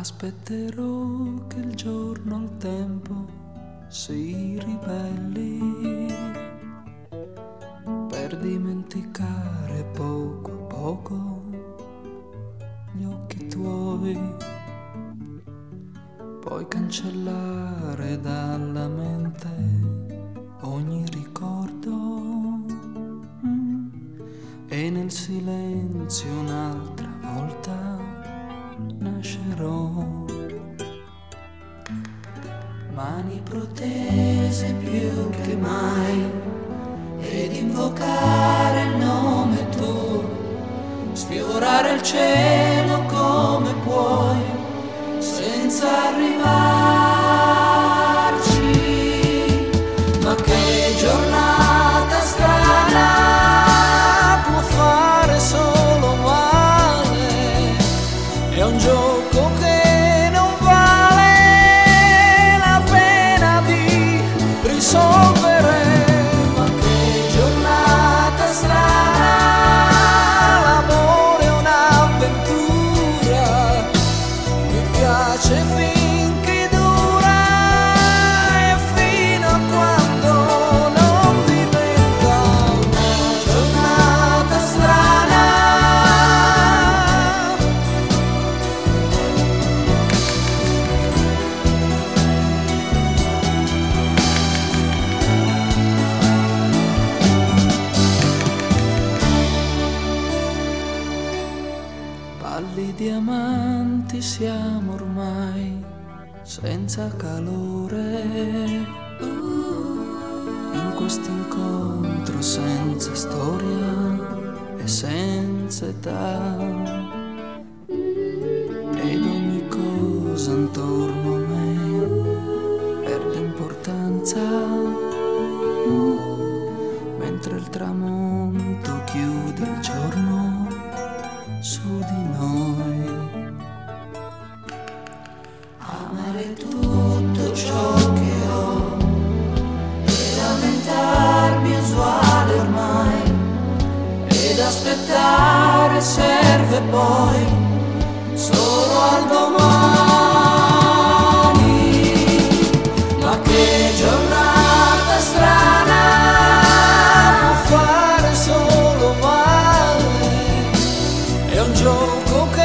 Aspetterò che il giorno al tempo si ribelli per dimenticare poco a poco gli occhi tuoi, poi cancellare dalla mente ogni ricordo e nel silenzio un'altra volta nascerò. Mani protese più che mai ed invocare il nome tuo, sfiorare il cielo come puoi senza arrivarci. Ma che giornata strana può fare solo male, è un gioco che non vale la pena di risolvere. Ma che giornata strana, l'amore è un'avventura, mi piace finché dura e fino a quando non diventa una giornata strana. Pallidi amanti siamo ormai, senza calore, in questo incontro senza storia e senza età, ed ogni cosa intorno a me perde importanza, mentre il tramonto chiude il giorno su di noi. Amare tutto ciò che ho e lamentarmi usuale ormai, ed aspettare serve poi solo al domani. Ma che giornata strana può fare solo male, è un gioco che